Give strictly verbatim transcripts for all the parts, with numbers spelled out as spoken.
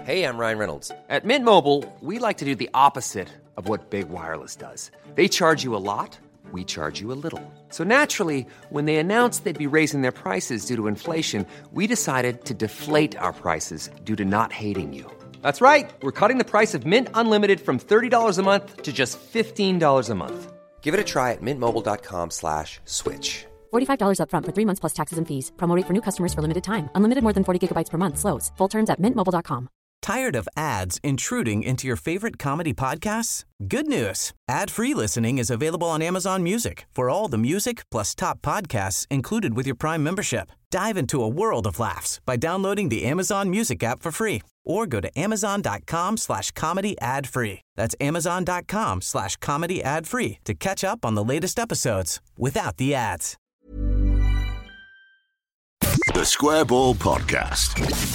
Hey, I'm Ryan Reynolds. At Mint Mobile, we like to do the opposite of what Big Wireless does. They charge you a lot, we charge you a little. So naturally, when they announced they'd be raising their prices due to inflation, we decided to deflate our prices due to not hating you. That's right. We're cutting the price of Mint Unlimited from thirty dollars a month to just fifteen dollars a month. Give it a try at mintmobile.com slash switch. forty-five dollars up front for three months plus taxes and fees. Promo rate for new customers for limited time. Unlimited more than forty gigabytes per month slows. Full terms at mint mobile dot com. Tired of ads intruding into your favorite comedy podcasts? Good news. Ad-free listening is available on Amazon Music for all the music plus top podcasts included with your Prime membership. Dive into a world of laughs by downloading the Amazon Music app for free or go to amazon.com slash comedy ad free. That's amazon.com slash comedy ad free to catch up on the latest episodes without the ads. The Square Ball Podcast.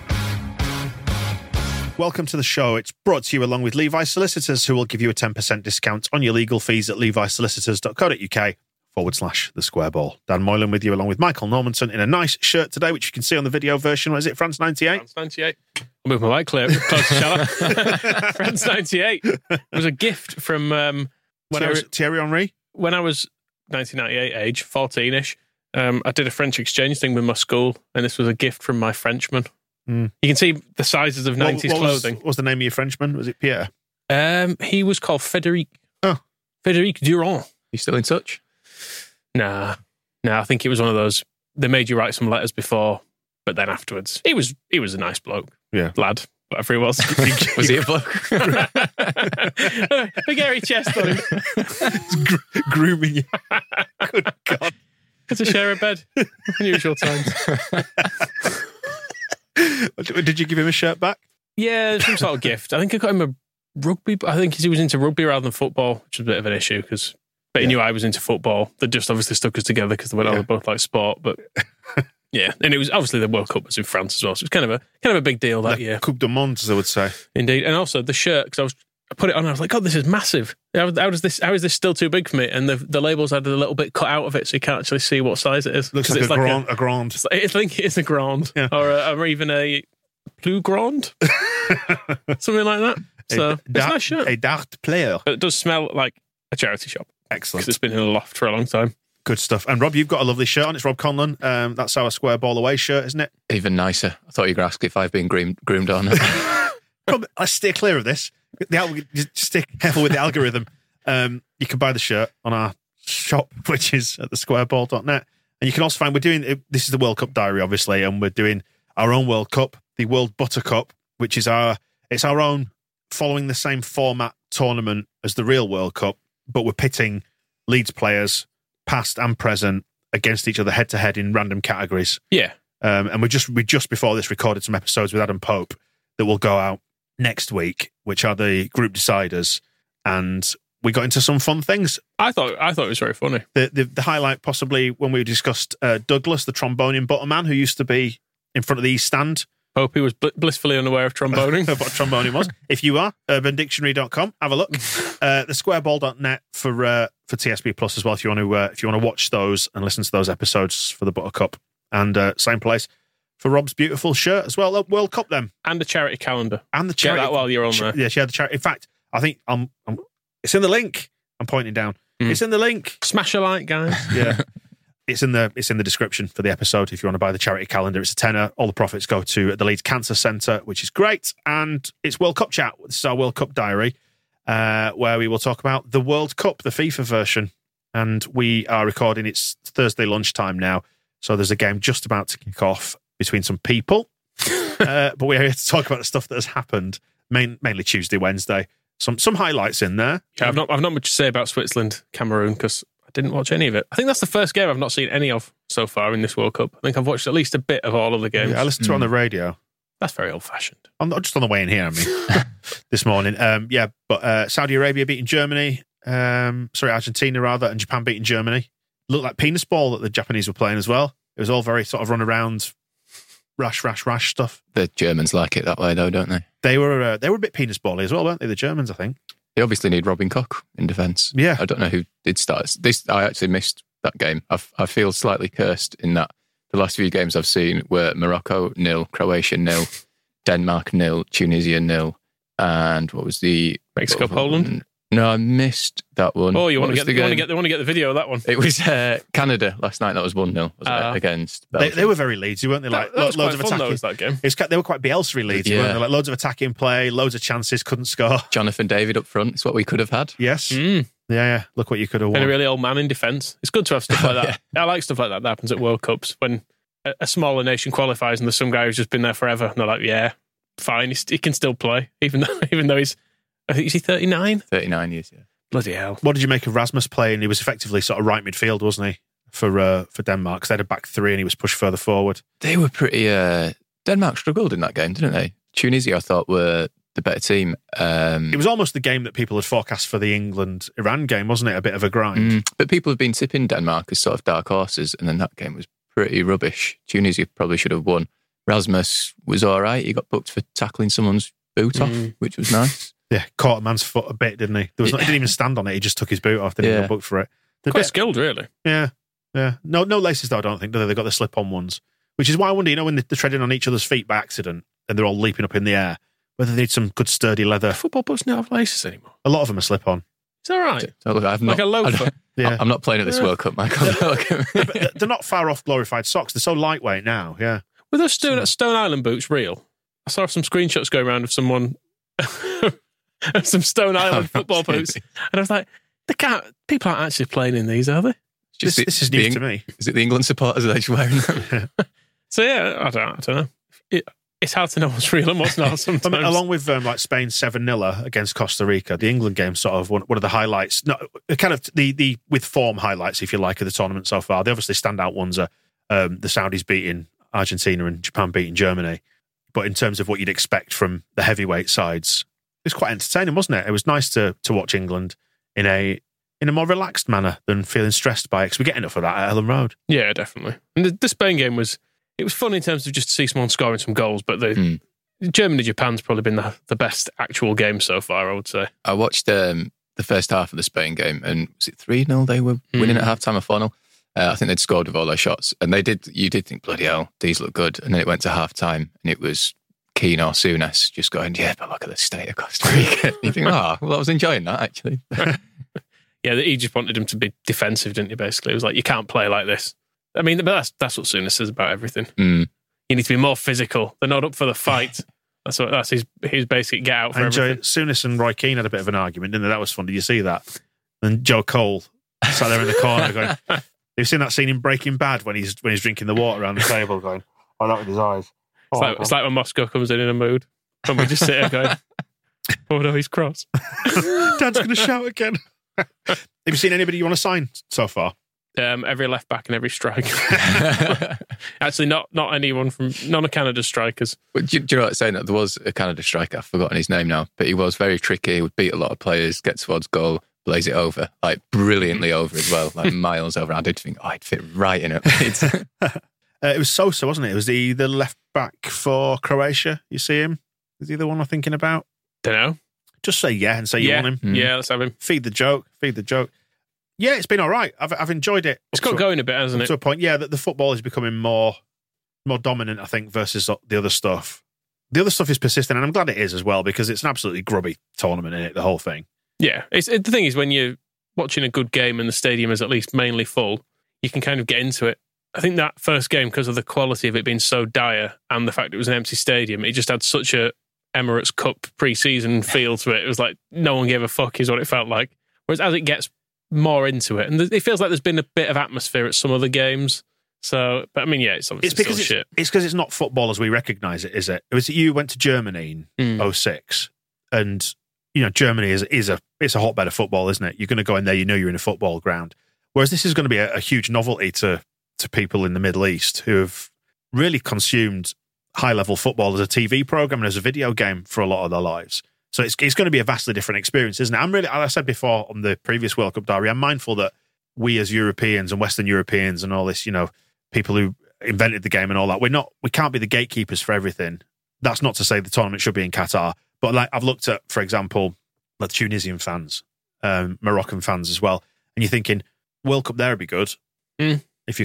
Welcome to the show. It's brought to you along with Levi Solicitors, who will give you a ten percent discount on your legal fees at levisolicitors.co.uk forward slash the Square Ball. Dan Moylan with you along with Michael Normanson in a nice shirt today, which you can see on the video version. What is it, France ninety-eight? France ninety-eight. I'll move my mic clear. Close to shut up. France ninety-eight. It was a gift from um, when Thierry, I was Thierry Henry? When I was nineteen ninety-eight age, fourteen-ish. Um, I did a French exchange thing with my school, and this was a gift from my Frenchman. Mm. You can see the sizes of nineties what, what clothing. Was, what was the name of your Frenchman? Was it Pierre? Um, he was called Frédéric. Oh. Frédéric Durand. You still in touch? Nah. Nah, I think it was one of those, they made you write some letters before, but then afterwards. He was he was a nice bloke. Yeah. Lad, whatever he was. Was he a bloke? A hairy chest on him. Gro- grooming you. Good God. It's a share of bed. Unusual times. Did you give him a shirt back? Yeah, some sort of gift. I think I got him a rugby. I think he was into rugby rather than football, which was a bit of an issue because. But he yeah. knew I was into football. They just obviously stuck us together because they went, yeah. oh, they both like sport. But yeah, and it was obviously the World Cup was in France as well, so it was kind of a kind of a big deal that La year. Coupe du Monde, as I would say. Indeed, and also the shirt because I was I put it on. And I was like, God, this is massive. How, how does this? How is this still too big for me? And the the labels had a little bit cut out of it, so you can't actually see what size it is. Looks like, it's a, like grand, a, a grand. It's like, I think it is a grand, yeah. or, a, or even a plus grand, something like that. So a it's dart, a nice shirt. A dart player. But it does smell like a charity shop. Excellent. Because it's been in a loft for a long time. Good stuff. And Rob, you've got a lovely shirt on. It's Rob Conlon. Um, that's our Square Ball Away shirt, isn't it? Even nicer. I thought you were going to ask if I've been groomed, groomed on. Let's steer clear of this. The, just stay careful with the algorithm. Um, you can buy the shirt on our shop, which is at the square ball dot net. And you can also find, we're doing, this is the World Cup Diary, obviously, and we're doing our own World Cup, the World Butter Cup, which is our, it's our own, following the same format tournament as the real World Cup, but we're pitting Leeds players, past and present, against each other head to head in random categories. Yeah. Um, and we just we just before this recorded some episodes with Adam Pope that will go out next week, which are the group deciders. And we got into some fun things. I thought I thought it was very funny. The the, the highlight possibly when we discussed uh, Douglas, the trombone butter man, who used to be in front of the East Stand. Hope he was bl- blissfully unaware of tromboning. What tromboning was. If you are, urban dictionary dot com, have a look. Uh, the square ball dot net for uh, for T S B Plus as well, if you want to uh, if you want to watch those and listen to those episodes for the Buttercup. And uh, same place for Rob's beautiful shirt as well. World Cup then. And the charity calendar. And the charity. Get that while you're on there. Yeah, she had the charity. In fact, I think I'm, I'm, it's in the link. I'm pointing down. Mm. It's in the link. Smash a like, guys. Yeah. It's in the it's in the description for the episode if you want to buy the charity calendar. It's a tenner. All the profits go to the Leeds Cancer Centre, which is great. And it's World Cup chat. This is our World Cup diary, uh, where we will talk about the World Cup, the FIFA version. And we are recording. It's Thursday lunchtime now, so there's a game just about to kick off between some people. uh, but we're here to talk about the stuff that has happened, main, mainly Tuesday, Wednesday. Some some highlights in there. Yeah, I've not I've not much to say about Switzerland, Cameroon because. Didn't watch any of it. I think that's the first game I've not seen any of so far in this World Cup. I think I've watched at least a bit of all of the games. Yeah, I listened to mm. it on the radio. That's very old-fashioned. I'm not just on the way in here, I mean, this morning. Um, yeah, but uh, Saudi Arabia beating Germany, um, sorry, Argentina rather, and Japan beating Germany. Looked like penis ball that the Japanese were playing as well. It was all very sort of run around, rash, rash, rash stuff. The Germans like it that way, though, don't they? They were uh, they were a bit penis bally as well, weren't they? The Germans, I think. They obviously need Robin Koch in defence. Yeah. I don't know who did start. This I actually missed that game. I, I feel slightly cursed in that the last few games I've seen were Morocco nil, Croatia nil, Denmark nil, Tunisia nil, and what was the Mexico, Poland? No, I missed that one. Oh, you want What to was get the you want to game? get they want to get the video of that one. It was uh, Canada last night. That was one nil Uh, against They, Belgium. they were very Leedsy, weren't they? Like that, that was lo- loads quite of fun, attacking. though, was that game. It's, they were quite Bielsa Leedsy, Yeah. weren't they? Like loads of attacking play, loads of chances, couldn't score. Jonathan David up front. It's what we could have had. Yes. Mm. Yeah, yeah. Look what you could have won. And a really old man in defence. It's good to have stuff like that. I like stuff like that that happens at World Cups when a, a smaller nation qualifies and there's some guy who's just been there forever and they're like, yeah, fine, he's, he can still play, even though even though he's, I think, is he thirty-nine? thirty-nine years, yeah. Bloody hell. What did you make of Rasmus playing? He was effectively sort of right midfield, wasn't he, for uh, for Denmark? Because they had a back three and he was pushed further forward. They were pretty... Uh, Denmark struggled in that game, didn't they? Tunisia, I thought, were the better team. Um, It was almost the game that people had forecast for the England-Iran game, wasn't it? A bit of a grind. mm, but people have been tipping Denmark as sort of dark horses, and then that game was pretty rubbish. Tunisia probably should have won. Rasmus was all right. He got booked for tackling someone's boot off, Mm. which was nice. Yeah, caught a man's foot a bit, didn't he? There was not, he didn't even stand on it. He just took his boot off. Didn't Yeah. get booked for it. The Quite bit- skilled, really. Yeah, yeah. No, no laces though. I don't think do they? They've got the slip-on ones, which is why I wonder. You know, when they're treading on each other's feet by accident and they're all leaping up in the air, whether they need some good sturdy leather. Football boots don't have laces anymore. A lot of them are slip-on. It's all right. So look, I've Like not, a loafer. Yeah, I'm not playing at this World Cup, Michael. Look at me. but they're not far off glorified socks. They're so lightweight now. Yeah. Were those Stone, Stone Island boots real? I saw some screenshots go around of someone, of some Stone Island football boots. And I was like, they can't, people aren't actually playing in these, are they? This, Just the- this is the news Eng- to me. Is it the England supporters that are just wearing them? So yeah, I don't, I don't know. It, it's hard to know what's real and what's not I sometimes. mean, along with um, like Spain seven nil against Costa Rica, the England game sort of one, one of the highlights. No, kind of the the with form highlights, if you like, of the tournament so far. The obviously standout ones are um, the Saudis beating Argentina and Japan beating Germany. But in terms of what you'd expect from the heavyweight sides, it was quite entertaining, wasn't it? It was nice to to watch England in a in a more relaxed manner than feeling stressed by it. Because we get enough of that at Ellen Road. Yeah, definitely. And the, the Spain game was, it was fun in terms of just to see someone scoring some goals, but the Mm. Germany-Japan's probably been the, the best actual game so far, I would say. I watched um, the first half of the Spain game, and was it three nil they were winning Mm. at half-time or four nil? Uh, I think they'd scored with all their shots. And they did. You did think, bloody hell, these look good. And then it went to half-time, and it was Keane or Souness just going, yeah, but look at the state of Costa Rica. You think, oh, well, I was enjoying that, actually. Yeah, he just wanted him to be defensive, didn't he, basically? It was like, you can't play like this. I mean, but that's, that's what Souness says about everything. Mm. You need to be more physical. They're not up for the fight. That's what, that's his his basic get out for And Joe, everything. Souness and Roy Keane had a bit of an argument, didn't they? That was fun. Did you see that? And Joe Cole sat there in the corner going, you've seen that scene in Breaking Bad when he's when he's drinking the water around the table going, oh, that with his eyes. It's like, it's like when Moscow comes in in a mood. And we just sit there going, oh no, he's cross. Dad's going to shout again. Have you seen anybody you want to sign so far? Um, every left back and every striker. Actually, not not anyone from, none of Canada's strikers. But do, do you know what I'm saying? There was a Canada striker, I've forgotten his name now, but he was very tricky, he would beat a lot of players, get towards goal, blaze it over, like brilliantly over as well, like miles over. I did think, oh, I'd fit right in it. It's- Uh, it was Sosa, wasn't it? It was the, the left back for Croatia. You see him? Is he the one I'm thinking about? Don't know. Just say yeah and say you yeah, want him. Mm. yeah, let's have him. Feed the joke. Feed the joke. Yeah, it's been all right. I've I've enjoyed it. It's up got to- going a bit, hasn't up it? to a point. Yeah, that the football is becoming more more dominant, I think, versus the other stuff. The other stuff is persistent, and I'm glad it is as well, because it's an absolutely grubby tournament in it, the whole thing. Yeah, it's, it, the thing is, when you're watching a good game and the stadium is at least mainly full, you can kind of get into it. I think that first game, because of the quality of it being so dire and the fact it was an empty stadium, it just had such a Emirates Cup pre-season feel to it. It was like no one gave a fuck is what it felt like. Whereas as it gets more into it, and it feels like there's been a bit of atmosphere at some of the games. So, but I mean, yeah, it's obviously It's because still it's, shit. it's because it's not football as we recognise it, is it? It was you went to Germany in Mm. oh six, and you know Germany is is a it's a hotbed of football, isn't it? You're going to go in there, you know, you're in a football ground. Whereas this is going to be a, a huge novelty to to people in the Middle East who have really consumed high level football as a T V program and as a video game for a lot of their lives. So it's it's going to be a vastly different experience, isn't it? I'm really, as I said before on the previous World Cup diary, I'm mindful that we as Europeans and Western Europeans and all this, you know, people who invented the game and all that, we're not, we can't be the gatekeepers for everything. That's not to say the tournament should be in Qatar, but like I've looked at, for example, like Tunisian fans, um, Moroccan fans as well, and you're thinking World Cup there would be good Mm. if you're going to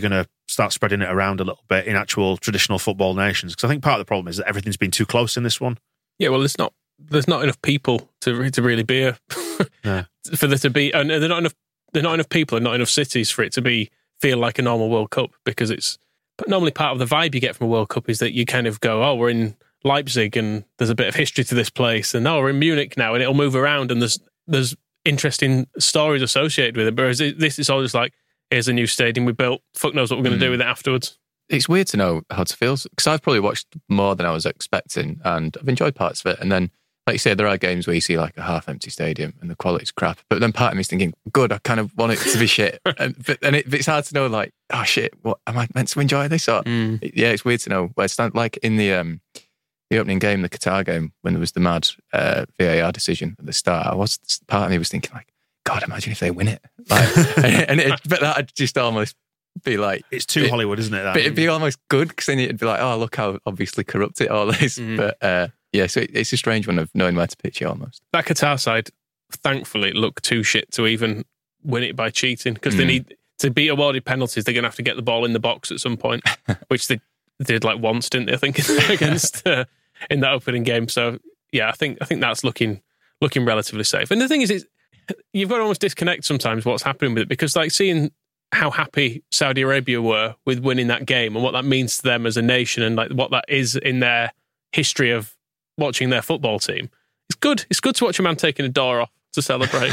start spreading it around a little bit in actual traditional football nations. Because I think part of the problem is that everything's been too close in this one. Yeah, well, there's not there's not enough people to to really be a Yeah. for there to be, and they're not enough. They're not enough people and not enough cities for it to be feel like a normal World Cup, because it's. But normally, part of the vibe you get from a World Cup is that you kind of go, "Oh, we're in Leipzig, and there's a bit of history to this place," and "Oh, we're in Munich now," and it'll move around, and there's there's interesting stories associated with it. Whereas this is all just like, here's a new stadium we built. Fuck knows what we're going to Mm. do with it afterwards. It's weird to know how to feel, because I've probably watched more than I was expecting, and I've enjoyed parts of it. And then, like you say, there are games where you see like a half-empty stadium and the quality's crap. But then part of me is thinking, good, I kind of want it to be shit. And, but and it, it's hard to know, like, oh shit, what am I meant to enjoy this? Or Mm. yeah, it's weird to know where it's stand, like in the um, the opening game, the Qatar game, when there was the mad uh, V A R decision at the start. I was part of me was thinking like, God, imagine if they win it. Like, and, and it, but that'd just almost be like, It's too it, Hollywood, isn't it? That? But it'd be almost good, because then it'd be like, oh, look how obviously corrupt it all is. Mm. But uh, yeah, so it, it's a strange one of knowing where to pitch it almost. That Qatar side, thankfully, look too shit to even win it by cheating, because they Mm. need to be awarded penalties. They're going to have to get the ball in the box at some point, which they did like once, didn't they? I think against uh, in that opening game. So yeah, I think I think that's looking looking relatively safe. And the thing is, it's, you've got to almost disconnect sometimes what's happening with it, because like seeing how happy Saudi Arabia were with winning that game and what that means to them as a nation, and like what that is in their history of watching their football team. It's good. It's good to watch a man taking a door off to celebrate,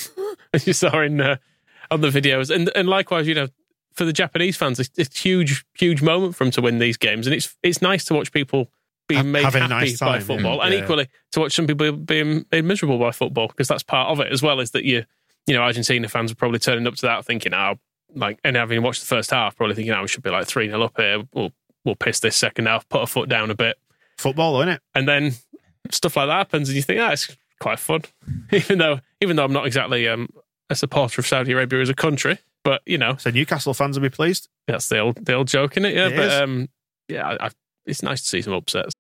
as you saw in uh, on the videos. And and likewise, you know, for the Japanese fans, it's, it's a huge, huge moment for them to win these games, and it's it's nice to watch people being Ha- made having a happy nice by time, football, yeah. and Yeah. equally to watch some people being made miserable by football, because that's part of it as well. Is that you, you know, Argentina fans are probably turning up to that thinking, oh, like, and having watched the first half, probably thinking, oh, we should be like three nil up here. We'll we'll piss this second half, put a foot down a bit, Football, isn't it? and then stuff like that happens, and you think, ah, it's quite fun. even though even though I'm not exactly um, a supporter of Saudi Arabia as a country, but you know, So Newcastle fans will be pleased. that's the old the old joke in it, yeah. It but is. um, yeah, I, I, it's nice to see some upsets.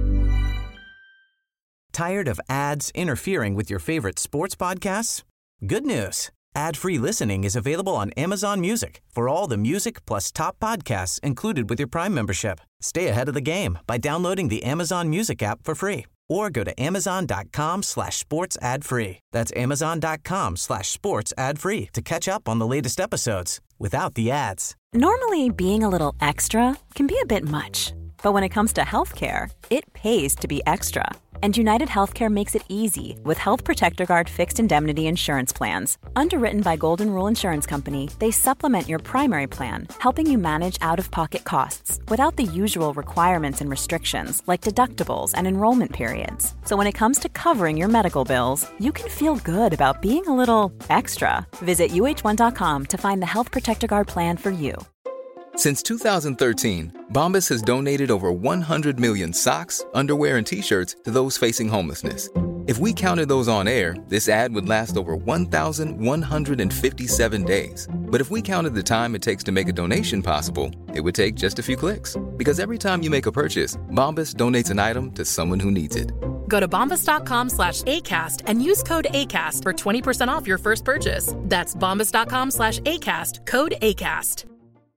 Tired of ads interfering with your favorite sports podcasts? Good news. Ad-free listening is available on Amazon Music for all the music plus top podcasts included with your Prime membership. Stay ahead of the game by downloading the Amazon Music app for free, or go to amazon.com slash sports ad free. That's amazon.com slash sports ad free to catch up on the latest episodes without the ads. Normally, being a little extra can be a bit much, but when it comes to healthcare, it pays to be extra. And United Healthcare makes it easy with Health Protector Guard fixed indemnity insurance plans. Underwritten by Golden Rule Insurance Company, they supplement your primary plan, helping you manage out-of-pocket costs without the usual requirements and restrictions like deductibles and enrollment periods. So when it comes to covering your medical bills, you can feel good about being a little extra. Visit U H one dot com to find the Health Protector Guard plan for you. Since two thousand thirteen, Bombas has donated over one hundred million socks, underwear, and T-shirts to those facing homelessness. If we counted those on air, this ad would last over one thousand one hundred fifty-seven days. But if we counted the time it takes to make a donation possible, it would take just a few clicks. Because every time you make a purchase, Bombas donates an item to someone who needs it. Go to bombas.com slash ACAST and use code ACAST for twenty percent off your first purchase. That's bombas.com slash ACAST, code ACAST.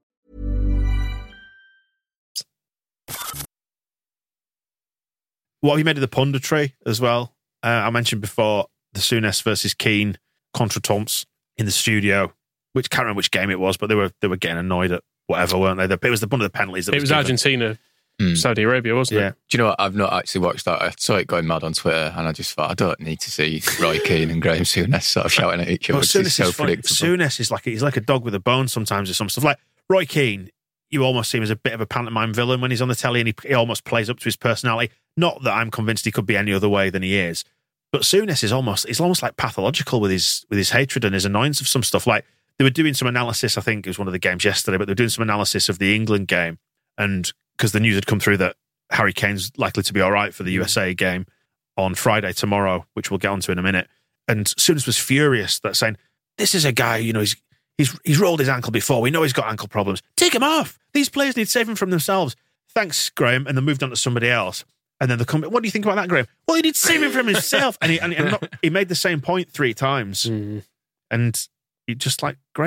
What have you made of the punditry as well? Uh, I mentioned before the Souness versus Keane contretemps in the studio, which can't remember which game it was, but they were they were getting annoyed at whatever, weren't they? It was the one of the penalties. That It was given. Argentina, Mm. Saudi Arabia, wasn't Yeah. it? Do you know what? I've not actually watched that. I saw it going mad on Twitter, and I just thought, I don't need to see Roy Keane and Graham Souness sort of shouting at each other. Well, It's Souness just so is funny. predictable. Souness is like he's like a dog with a bone sometimes. Or some stuff like Roy Keane. You almost see him as a bit of a pantomime villain when he's on the telly, and he, he almost plays up to his personality. Not that I'm convinced he could be any other way than he is, but Souness is almost he's almost like pathological with his with his hatred and his annoyance of some stuff. Like they were doing some analysis. I think it was one of the games yesterday, but they were doing some analysis of the England game, and because the news had come through that Harry Kane's likely to be all right for the U S A game on Friday tomorrow, which we'll get onto in a minute. And Souness was furious that saying, "This is a guy, you know, he's he's he's rolled his ankle before. We know he's got ankle problems. Take him off. These players need saving from themselves." Thanks, Graham. And then moved on to somebody else. And then the comment, "What do you think about that, Graham?" "Well, he needs saving from himself." And he and, and not, he made the same point three times. Mm. And you just like, Graham,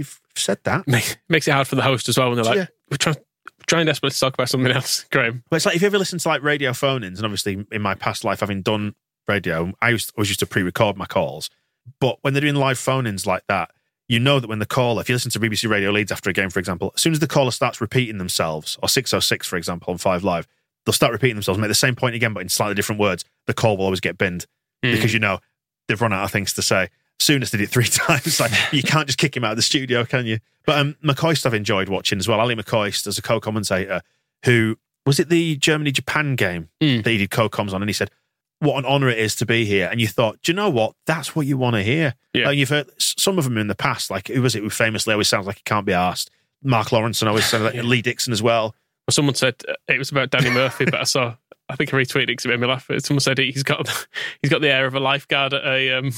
you've said that. Make, makes it hard for the host as well when they're like, Yeah. we're trying, trying desperately to talk about something else, Graham. But it's like if you ever listen to like radio phone-ins, and obviously in my past life, having done radio, I used, always used to pre-record my calls. But when they're doing live phone-ins like that, you know that when the caller, if you listen to B B C Radio Leeds after a game, for example, as soon as the caller starts repeating themselves, or six oh six, for example, on Five Live, they'll start repeating themselves, make the same point again, but in slightly different words. The call will always get binned mm. because you know they've run out of things to say. Soonest did it three times. Like you can't just kick him out of the studio, can you? But um, McCoist I've enjoyed watching as well. Ali McCoist as a co-commentator who, was it the Germany-Japan game mm. that he did co-coms on? And he said, what an honour it is to be here. And you thought, do you know what? That's what you want to hear. Yeah. Like you've heard some of them in the past, like who was it who famously always sounds like he can't be arsed? Mark Lawrence and always sounded like yeah. Lee Dixon as well. Well, someone said it was about Danny Murphy, but I saw, I think I retweeted it because it made me laugh. Someone said he's got he's got the air of a lifeguard at a um,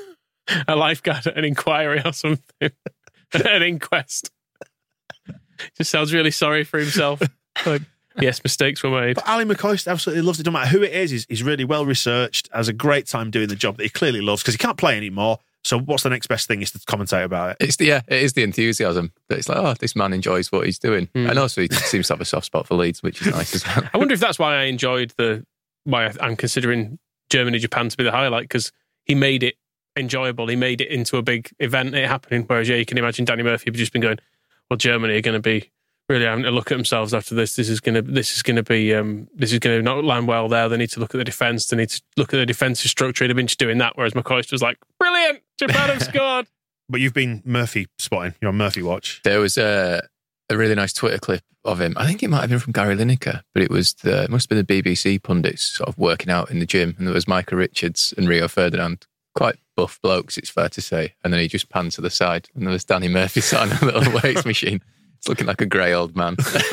a lifeguard at an inquiry or something, an inquest. Just sounds really sorry for himself. Like, yes, mistakes were made. But Ali McCoist absolutely loves it. No matter who it is, he's, he's really well researched, has a great time doing the job that he clearly loves because he can't play anymore. So what's the next best thing is to commentate about it? It's the, yeah, it is the enthusiasm. That it's like, oh, this man enjoys what he's doing. Mm. And also he seems to have a soft spot for Leeds, which is nice as well. I wonder if that's why I enjoyed the, why I'm considering Germany-Japan to be the highlight, because he made it enjoyable. He made it into a big event, it happening. Whereas, yeah, you can imagine Danny Murphy had just been going, well, Germany are going to be really having to look at themselves after this. This is going to, this is going to be, um, this is going to not land well there. They need to look at the defence. They need to look at the defensive structure. They've been just doing that. Whereas McCoist was like, brilliant, Japan have scored. But you've been Murphy spotting. You're on Murphy watch. There was a, a really nice Twitter clip of him. I think it might have been from Gary Lineker, but it was the, it must have been the B B C pundits sort of working out in the gym. And there was Micah Richards and Rio Ferdinand, quite buff blokes, it's fair to say. And then he just panned to the side and there was Danny Murphy sat on a little weights machine. It's looking like a grey old man.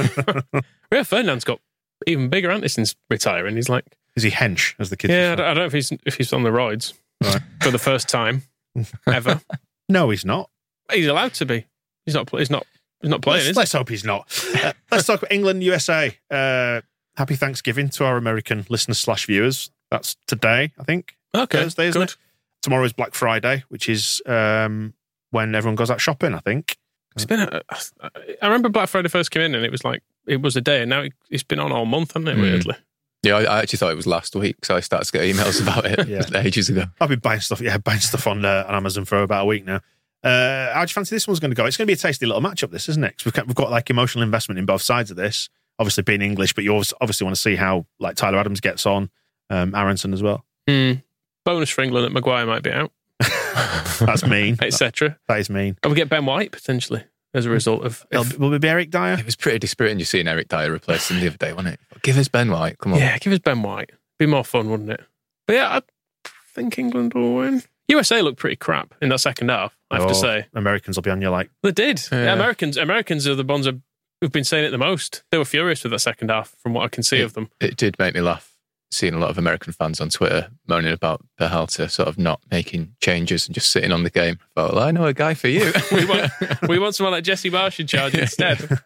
Rio Ferdinand's got even bigger, hasn't he, since retiring? He's like, is he hench, as the kids? Yeah, I don't, I don't know if he's if he's on the roids right. for the first time ever. No, he's not. He's allowed to be. He's not. He's not. He's not playing. Let's, is let's he? hope he's not. Uh, let's talk about England, U S A. Uh, happy Thanksgiving to our American listeners slash viewers. That's today, I think. Okay, Thursday, isn't good. it? Tomorrow is Black Friday, which is um, when everyone goes out shopping, I think. It's been. A, I remember Black Friday first came in, and it was like it was a day, and now it, it's been on all month, hasn't it? Mm. Weirdly. Yeah, I, I actually thought it was last week, so I started to get emails about it yeah. ages ago. I've been buying stuff, yeah, buying stuff on, uh, on Amazon for about a week now. Uh, how do you fancy this one's going to go? It's going to be a tasty little matchup, this, isn't it? 'Cause we've got, we've got like emotional investment in both sides of this. Obviously, being English, but you always, obviously want to see how like Tyler Adams gets on, um, Aronson as well. Mm. Bonus for England that Maguire might be out. That's mean, et cetera. That is mean. And we get Ben White potentially as a result of. If, will it be Eric Dyer? It was pretty dispiriting just seeing Eric Dyer replace him the other day, wasn't it? Give us Ben White, come on. Yeah, give us Ben White. Be more fun, wouldn't it? But yeah, I think England will win. U S A looked pretty crap in that second half, I have oh, to say. Americans will be on you like. They did. Yeah. Yeah, Americans Americans are the ones who've been saying it the most. They were furious with that second half, from what I can see it, of them. It did make me laugh, seeing a lot of American fans on Twitter moaning about Peralta sort of not making changes and just sitting on the game. I thought, well, I know a guy for you. we, want, we want someone like Jesse Marsh in charge instead.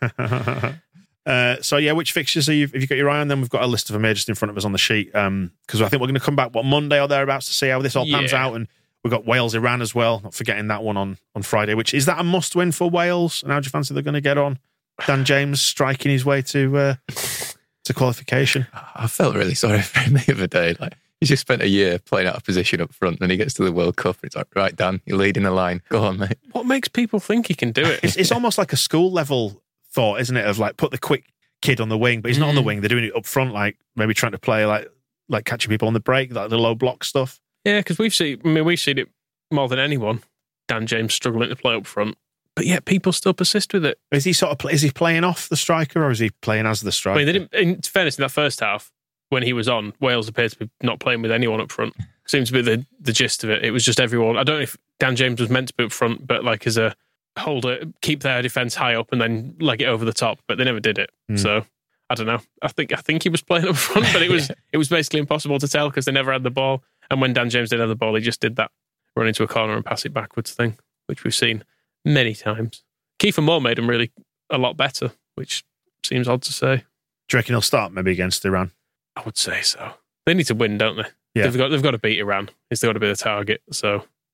Uh, so yeah, which fixtures are you, have you got your eye on? Then we've got a list of them here just in front of us on the sheet, because um, I think we're going to come back what Monday or thereabouts to see how this all pans yeah. out, and we've got Wales Iran as well. Not forgetting that one on, on Friday. Which is that a must win for Wales? And how do you fancy they're going to get on? Dan James striking his way to uh, to qualification. I felt really sorry for him the other day. Like he just spent a year playing out of position up front, and he gets to the World Cup. It's like, right, Dan, you're leading the line. Go on, mate. What makes people think he can do it? It's, it's almost like a school level thought, isn't it? Of like put the quick kid on the wing, but he's not mm. on the wing. They're doing it up front, like maybe trying to play like like catching people on the break, like the low block stuff. Yeah, because we've seen. I mean, we've seen it more than anyone. Dan James struggling to play up front, but yet people still persist with it. Is he sort of is he playing off the striker, or is he playing as the striker? I mean, they didn't. In fairness, in that first half when he was on, Wales appeared to be not playing with anyone up front. Seems to be the the gist of it. It was just everyone. I don't know if Dan James was meant to be up front, but like as a holder, keep their defence high up and then leg it over the top. But they never did it. Mm. So I don't know. I think I think he was playing up front, but it was it was basically impossible to tell because they never had the ball. And when Dan James did have the ball, he just did that run into a corner and pass it backwards thing, which we've seen many times. Kiefer Moore made him really a lot better, which seems odd to say. Do you reckon he'll start maybe against Iran? I would say so. They need to win, don't they? Yeah. They've got they've got to beat Iran. It's got to be the target. So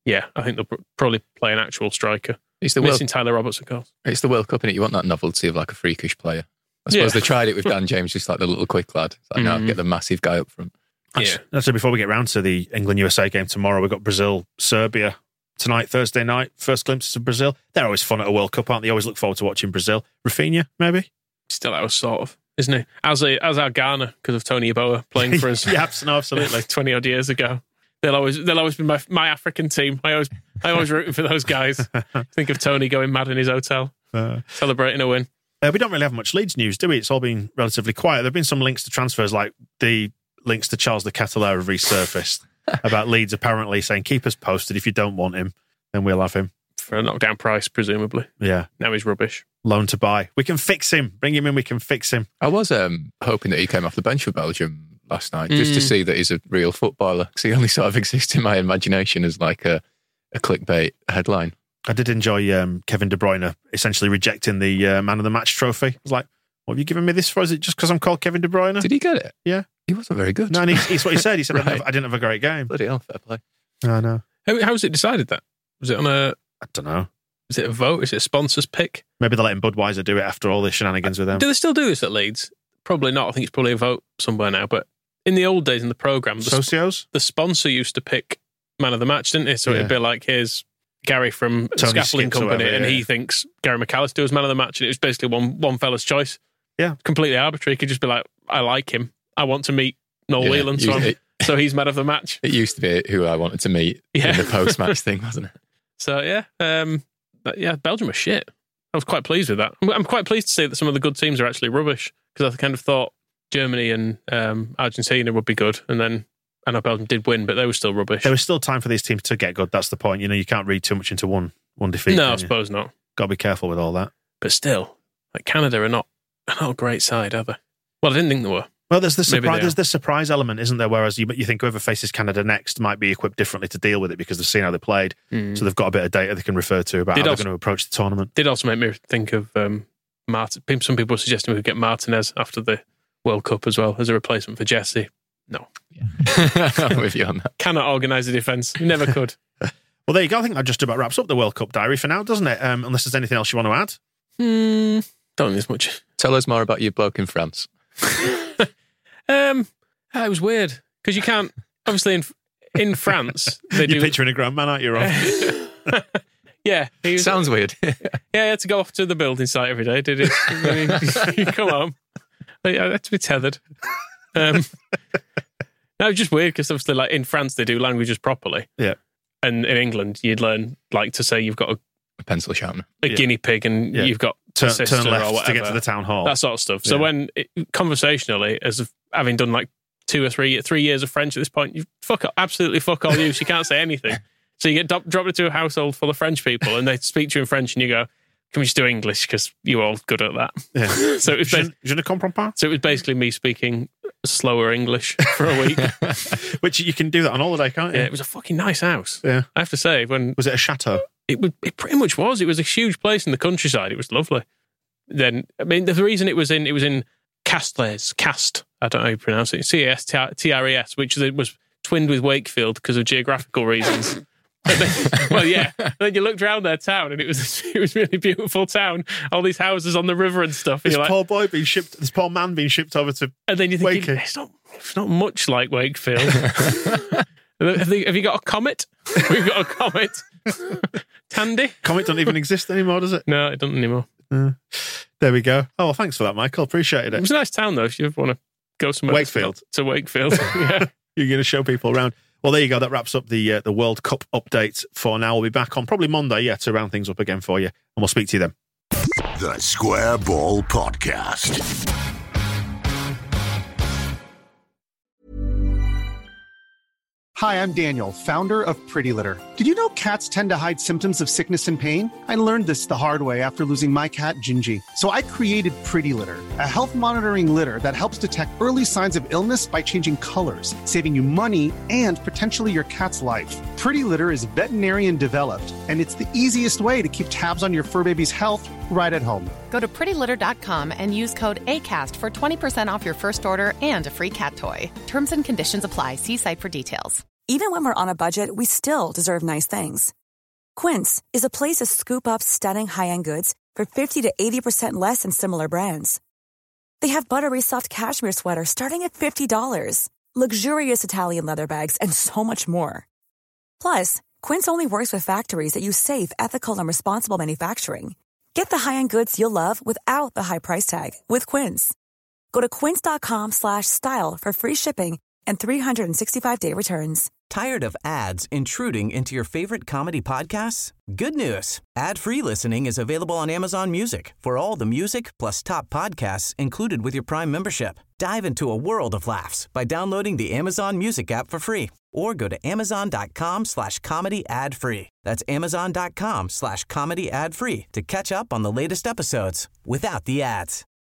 Yeah, I think they'll pr- probably play an actual striker. It's the Missing World, Tyler Roberts, of course. it's the World Cup, and you want that novelty of like a freakish player. I suppose Yeah. they tried it with Dan James, just like the little quick lad. It's like, no, Mhm. get the massive guy up front. Yeah. So before we get round to the England-U S A game tomorrow, we've got Brazil-Serbia tonight, Thursday night. First glimpses of Brazil. They're always fun at a World Cup, aren't they? You always look forward to watching Brazil. Rafinha, maybe? Still out, sort of, isn't he? As a, as our Ghana, because of Tony Yeboah playing for us. Yeah, abs- no, absolutely. twenty odd years ago. They'll always they'll always be my my African team. I always I always rooting for those guys. Think of Tony going mad in his hotel, Uh, celebrating a win. Uh, we don't really have much Leeds news, do we? It's all been relatively quiet. There have been some links to transfers, like the links to Charles de Ketelaere have resurfaced about Leeds apparently saying, keep us posted. If you don't want him, then we'll have him. For a knockdown price, presumably. Yeah. Now he's rubbish. Loan to buy. We can fix him. Bring him in, we can fix him. I was um, hoping that he came off the bench for Belgium last night, just to Mm. see that he's a real footballer, because he only sort of exists in my imagination as like a, a clickbait headline. I did enjoy um, Kevin De Bruyne essentially rejecting the uh, Man of the Match trophy. I was like, what have you given me this for? Is it just because I'm called Kevin De Bruyne? Did he get it? Yeah. He wasn't very good. No, and he's, he's what he said. He said, Right. I, didn't have, I didn't have a great game. Bloody hell, fair play. I know. How, how was it decided that? Was it on a I don't know. is it a vote? Is it a sponsor's pick? Maybe they're letting Budweiser do it after all the shenanigans with them. Do they still do this at Leeds? Probably not. I think it's probably a vote somewhere now. But in the old days in the programme, the, sp- Socios? the sponsor used to pick man of the match, didn't it? So Yeah. it'd be like, here's Gary from the Tony Scaffolding Skips or Company, whatever, and yeah. he thinks Gary McAllister was man of the match, and it was basically one one fella's choice. Yeah. Completely arbitrary. He could just be like, I like him. I want to meet Noel Yeah, Whelan, so, I'm- it, so he's man of the match. it used to be who I wanted to meet Yeah. in the post-match thing, wasn't it? So yeah, um, but yeah, Belgium was shit. I was quite pleased with that. I'm, I'm quite pleased to see that some of the good teams are actually rubbish, because I kind of thought Germany and um, Argentina would be good, and then I know Belgium did win, but they were still rubbish. There was still time for these teams to get good. That's the point. You know, you can't read too much into one one defeat. no, can I you? suppose not. Got to be careful with all that. But still, like Canada are not are not a great side, are they? Well, I didn't think they were. Well, there's the Maybe surprise. they There's are. the surprise element, isn't there? Whereas you, you think whoever faces Canada next might be equipped differently to deal with it because they've seen how they played, so they've got a bit of data they can refer to about Did how also- they're going to approach the tournament. Did also make me think of um, Martin. Some people were suggesting we could get Martinez after the World Cup as well as a replacement for Jesse. No, I'm with you on that. cannot organise a defence. You never could. Well, there you go. I think that just about wraps up the World Cup diary for now, doesn't it? Um, unless there's anything else you want to add. Hmm, don't think there's much. Tell us more about your bloke in France. Um, ah, it was weird because you can't obviously in in France they You're do. picturing a grown man, aren't you, Rob? Yeah, he was, Sounds weird. yeah, he had to go off to the building site every day. Did he? You come home. I had to be tethered. Um, no, it's just weird because obviously, like in France, they do languages properly, Yeah. and in England, you'd learn like to say you've got a, A pencil sharpener. a Yeah. guinea pig and Yeah. you've got Turn, a sister turn or left whatever. to get to the town hall. That sort of stuff. So Yeah. when it, conversationally, as of having done like two or three three years of French at this point, you fuck up, absolutely fuck all use. You can't say anything. So you get do- dropped into a household full of French people, and they speak to you in French, and you go, "Can we just do English? Because you're all good at that." Yeah. So it was Je, bas- je ne comprends pas. so it was basically me speaking slower English for a week. Which you can do that on holiday, can't you? Yeah, it was a fucking nice house. Yeah. I have to say, when Was it a chateau? it would, it pretty much was. It was a huge place in the countryside. It was lovely. Then, I mean, the reason it was in, it was in Castres, Cast. I don't know how you pronounce it. C A S T R E S, which was twinned with Wakefield because of geographical reasons. But then, well, yeah. And then you looked around their town, and it was it was a really beautiful town. All these houses on the river and stuff. And This you're like, poor boy being shipped, this poor man being shipped over to. and then you think Wakey. it's not it's not much like Wakefield. have, they, have you got a comet? We've got a comet. Tandy? Comet don't even exist anymore, does it? No, it doesn't anymore. Uh, there we go. Oh, well, thanks for that, Michael. Appreciated It it. was a nice town, though, if you ever want to go somewhere. Wakefield. To Wakefield. Yeah. You're going to show people around. Well, there you go. That wraps up the uh, the World Cup update for now. We'll be back on probably Monday, yeah, to round things up again for you. And we'll speak to you then. The Square Ball Podcast. Hi, I'm Daniel, founder of Pretty Litter. Did you know cats tend to hide symptoms of sickness and pain? I learned this the hard way after losing my cat, Gingy. So I created Pretty Litter, a health monitoring litter that helps detect early signs of illness by changing colors, saving you money and potentially your cat's life. Pretty Litter is veterinarian developed, and it's the easiest way to keep tabs on your fur baby's health right at home. Go to pretty litter dot com and use code ACAST for twenty percent off your first order and a free cat toy. Terms and conditions apply. See site for details. Even when we're on a budget, we still deserve nice things. Quince is a place to scoop up stunning high-end goods for fifty to eighty percent less than similar brands. They have buttery soft cashmere sweaters starting at fifty dollars, luxurious Italian leather bags, and so much more. Plus, Quince only works with factories that use safe, ethical, and responsible manufacturing. Get the high-end goods you'll love without the high price tag with Quince. Go to quince.com slash style for free shipping and three sixty-five day returns. Tired of ads intruding into your favorite comedy podcasts? Good news. Ad-free listening is available on Amazon Music for all the music plus top podcasts included with your Prime membership. Dive into a world of laughs by downloading the Amazon Music app for free or go to amazon.com slash comedy ad free. That's amazon.com slash comedy ad free to catch up on the latest episodes without the ads.